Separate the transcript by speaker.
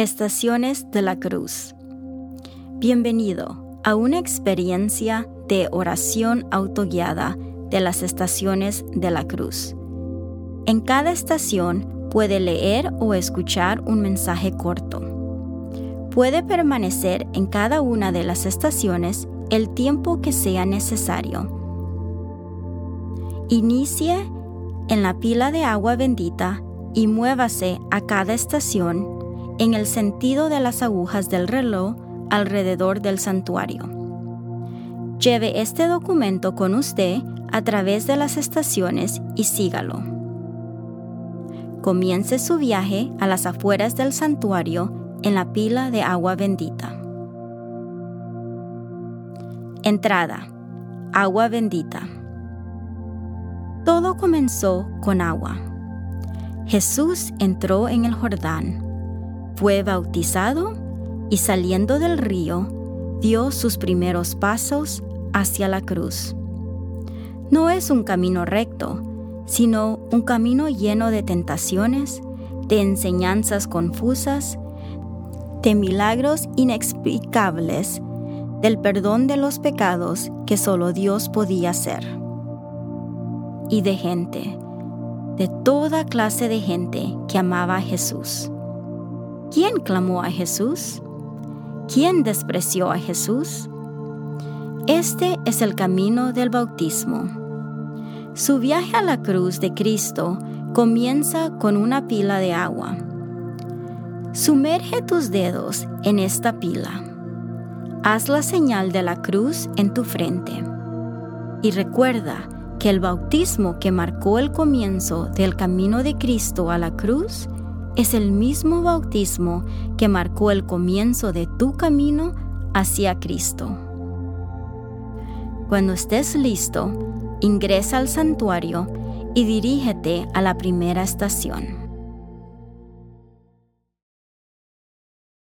Speaker 1: Estaciones de la Cruz. Bienvenido a una experiencia de oración autoguiada de las Estaciones de la Cruz. En cada estación puede leer o escuchar un mensaje corto. Puede permanecer en cada una de las estaciones el tiempo que sea necesario. Inicie en la pila de agua bendita y muévase a cada estación en el sentido de las agujas del reloj alrededor del santuario. Lleve este documento con usted a través de las estaciones y sígalo. Comience su viaje a las afueras del santuario en la pila de agua bendita. Entrada: agua bendita. Todo comenzó con agua. Jesús entró en el Jordán, fue bautizado y saliendo del río, dio sus primeros pasos hacia la cruz. No es un camino recto, sino un camino lleno de tentaciones, de enseñanzas confusas, de milagros inexplicables, del perdón de los pecados que solo Dios podía hacer. Y de gente, de toda clase de gente que amaba a Jesús. ¿Quién clamó a Jesús? ¿Quién despreció a Jesús? Este es el camino del bautismo. Su viaje a la cruz de Cristo comienza con una pila de agua. Sumerge tus dedos en esta pila. Haz la señal de la cruz en tu frente. Y recuerda que el bautismo que marcó el comienzo del camino de Cristo a la cruz es el mismo bautismo que marcó el comienzo de tu camino hacia Cristo. Cuando estés listo, ingresa al santuario y dirígete a la primera estación.